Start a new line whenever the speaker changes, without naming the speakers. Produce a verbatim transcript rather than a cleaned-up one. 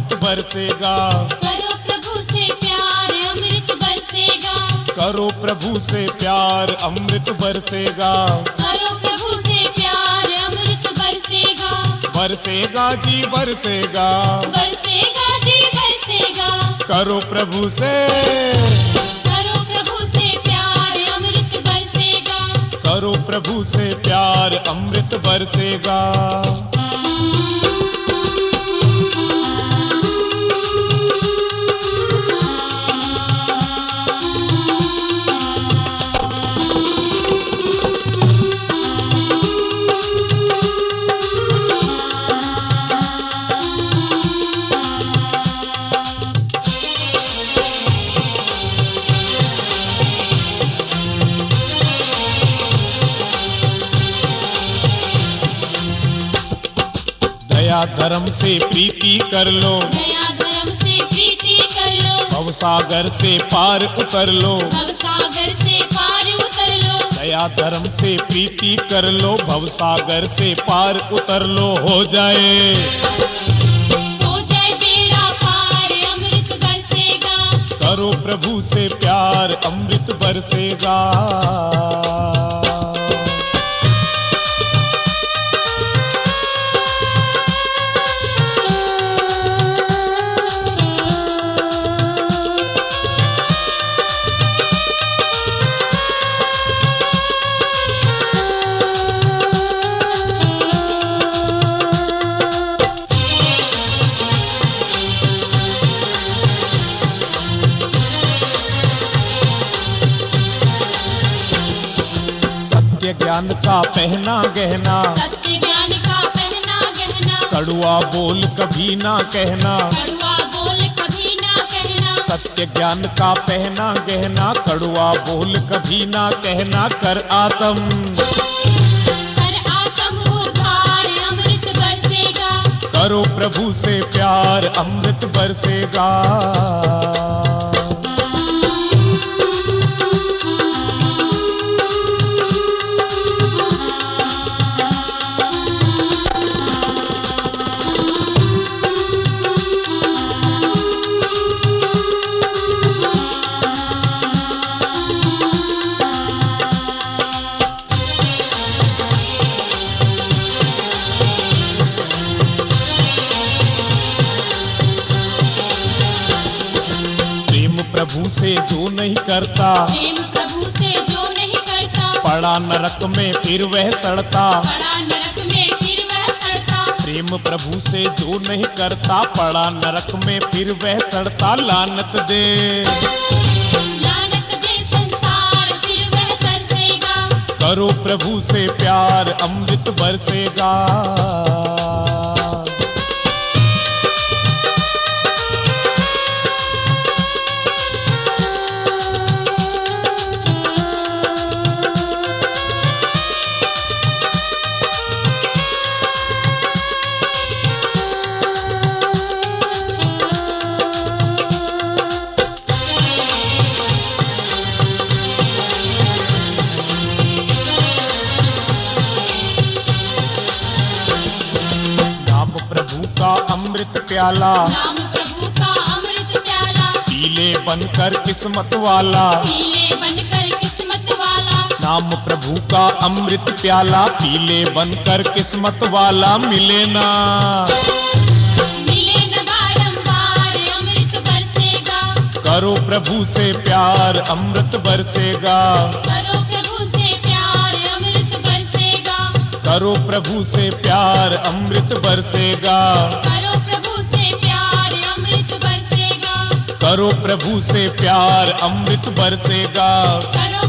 अमृत बरसेगा।
करो प्रभु से प्यार अमृत बरसेगा।
करो प्रभु से प्यार अमृत बरसेगा।
करो प्रभु से प्यार अमृत बरसेगा।
बरसेगा जी बरसेगा।
बरसेगा जी बरसेगा।
करो प्रभु से
करो प्रभु से प्यार अमृत बरसेगा।
करो प्रभु से प्यार अमृत बरसेगा। दया धर्म से प्रीति कर लो।
दया धर्म से प्रीति कर लो।
भवसागर से पार उतर लो।
भवसागर से पार उतर लो।
दया धर्म से प्रीति कर लो। भवसागर से पार उतर लो। हो जाए
हो जाए बेड़ा पार अमृत बरसेगा।
करो प्रभु से प्यार अमृत बरसेगा। सत्य ज्ञान का पहना गहना।
सत्य ज्ञान का पहना गहना।
कड़वा बोल कभी ना कहना।
कड़वा बोल कभी ना कहना।
सत्य ज्ञान का पहना गहना। कड़वा बोल कभी ना कहना। कर आत्म
कर आत्म उद्धार अमृत बरसेगा।
करो प्रभु से प्यार अमृत बरसेगा। प्रभु से जो नहीं करता।
प्रेम प्रभु से जो नहीं करता।
पड़ा नरक में फिर वह सड़ता।
पड़ा नरक में फिर वह सड़ता।
प्रेम प्रभु से जो नहीं करता। पड़ा नरक में फिर वह सड़ता। लानत दे
लानत दे संसार फिर वह तरसेगा।
करो प्रभु से प्यार अमृत बरसेगा। अमृत प्याला।
नाम प्रभु का अमृत प्याला।
पीले बनकर किस्मत वाला।
पीले बनकर किस्मत वाला।
नाम प्रभु का अमृत प्याला। पीले बनकर किस्मत वाला। मिले ना
मिले न बारंबार अमृत बरसेगा।
करो प्रभु से प्यार अमृत बरसेगा।
करो प्रभु से प्यार अमृत बरसेगा।
करो प्रभु से प्यार अमृत बरसेगा।
करो प्रभु से प्यार अमृत बरसेगा।
करो प्रभु से प्यार अमृत बरसेगा।
करो